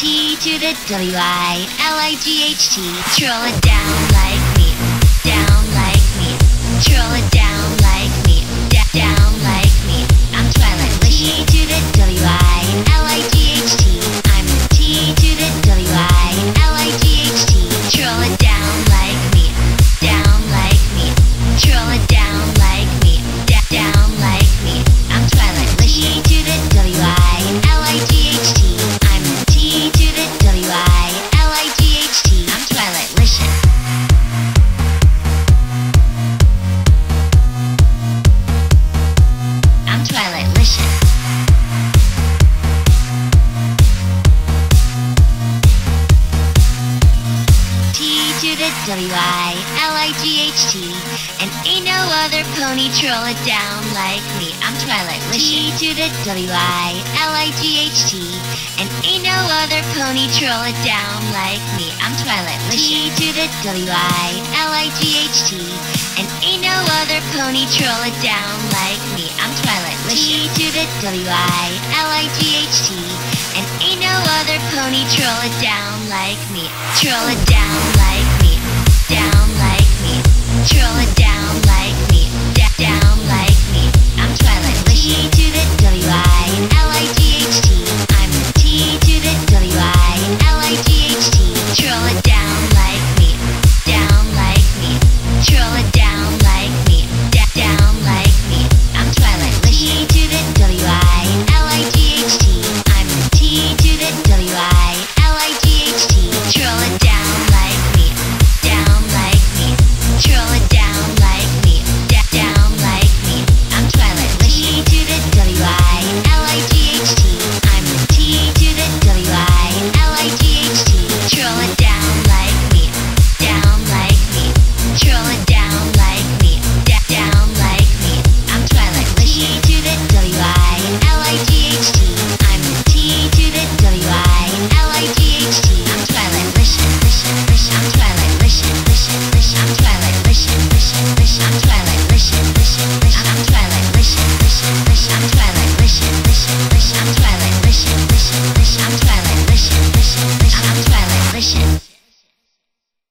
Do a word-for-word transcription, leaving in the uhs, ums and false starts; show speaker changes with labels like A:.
A: T to the W I L I G H T. Troll it down like me, down like me. Troll it down like me, da- down like me. I'm Twilight Lish. T to the W I L I G H T. I'm the T to the W I L I G H T. Troll it down like me, down like me. Troll it down like me, da- down like me. I'm Twilight Lish. T to the W I L I G H T. I'm the T to the W I L I G H T. I'm Twilight Lish. I'm Twilight Lish. T to the W I L I G H T. And ain't no other pony troll it down like me. I'm Twilight Lish. T to the W I L I G H T. And ain't no other pony troll it down like me. I'm Twilight Lish. T to the W I L I G H T. And ain't no other pony troll it down like me. I'm Twilight Lish. T to the W I L I G H T. And ain't no other pony troll it down like me. Troll it down like me, down like me. Troll it